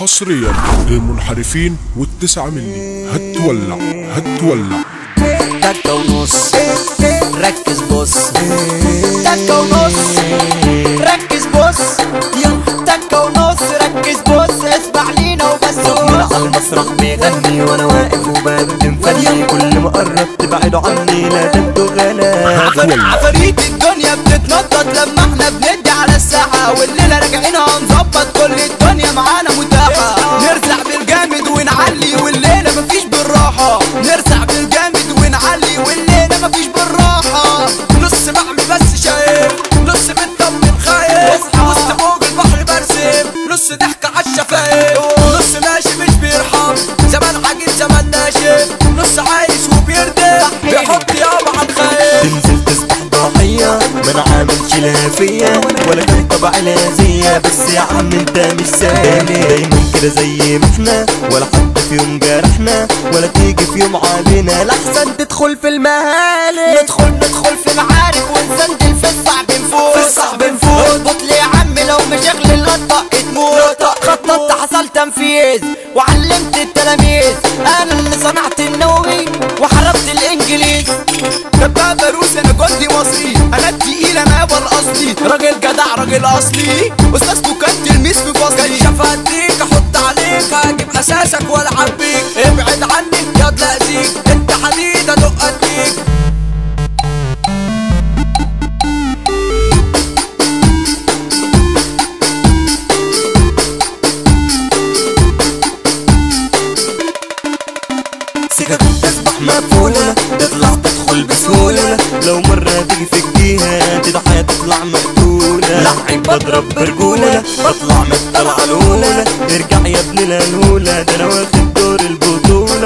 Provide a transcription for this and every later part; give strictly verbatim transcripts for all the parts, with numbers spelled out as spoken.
حصريا للمنحرفين والتسعة مني هتولع هتولع. تكة ونص ركز بص، تكة ونص ركز بص، يلا تكة ونص ركز بص، اسمع لينا وبس. على المسرح بيغني وانا واقف وبقدم فني، كل ما قربت تبعدوا عني لا تبدو غلا. عفاريت الدنيا بتتنطط لما احنا بندي على الساحة، والليلة راجعين هنظبط كل الدنيا معانا متاحة. نرزع بالجامد ونعلي والليلة مفيش بالراحة، نرزع بالجامد ونعلي والليلة مفيش بالراحة. نص بعمل بس شايف، نص بنطمن خايف، وسط موج البحر برسم، نص ضحكة عالشفايف، نص ماشي مش بيرحم، زمان عجيب زمان ناشف، نص عايش وبيردم بيحط يابا عالخايف. تنزل تصبح ضحية ما انا عاملش لها فيا، ولا كان طبعي لازية، بس يا عم انت مش سالي. دايما كده زي ما احنا، ولا حد في يوم جرحنا، ولا تيجي في يوم علينا، لحسن تدخل في المهالك. ندخل ندخل في معارك ونسندل في الصعب نفوت، في الصعب نفوت. اضبط لي يا عم لو مشغل اللطة تموت. خططت حصل تنفيذ وعلمت التلاميذ، انا اللي صنعت النووي وحربت الانجليز. دبابة روسي انا جندي مصري، انا التقيل انا يابا الاصلي، راجل جدع راجل اصلي، استاذكوا كان تلميذ في فصلي. كشف هديك احط عليك هجيب اساسك والعب بيك، ابعد عني ياض لاذيك، انت حديد ادق اديك. سكك تصبح مقفولة، تطلع تدخل بسهولة، لو مرة تيجي في الجهة تضحية تطلع مقتولة. لعيب بضرب برجولة، بطلع من الطلعة الأولى، ارجع يا ابن الهلولة، ده أنا واخد دور البطولة.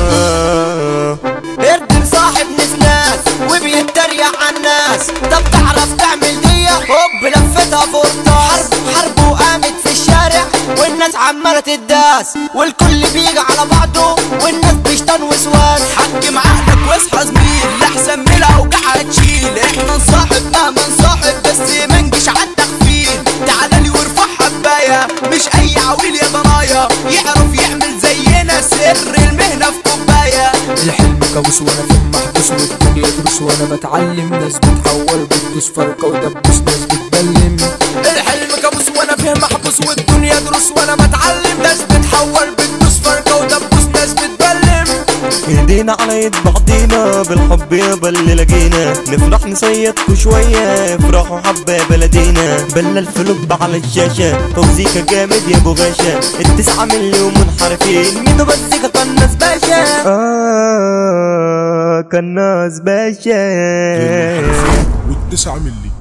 اردم صاحب نسناس وبيتريق عالناس، طب تعرف تعمل دي؟ هوب لفتها فرطة، حرب حرب وقامت في الشارع والناس عمالة تداس، والكل بيجي على بعضه والناس بيشتن وسواس. حكم عقلك واصحى زميل، لحسن من الاوجاع هتشيل، احنا نصاحب مهما نصاحب بس منجيش عالتغفيل. تعالالي وارفع حباية مش اي عويل يا ضنايا، يعرف يعمل زينا سر المهنة في كوباية. الحلم كابوس وانا في محبوس، والدنيا دروس وانا بتعلم، ناس بتحول بتدوس فرقة ودبوس، ناس بتبلم. الحلم كابوس وانا فيه محبوس، والدنيا دروس وانا بتعلم، ناس بتحول بتدوس فرقة ودبوس، ناس بتبلم. ايدينا على يد بعضينا بالحب يابا اللي لقينا، نفرح نصيدكوا شوية افرحوا حبة بلدينا. بلا الفلوب على الشاشة توزيكا جامد يا ابو باشا، التسعة مليون منحرفين ميدو بزيكا قناص باشا. آه قناص باشا والتسعة ملي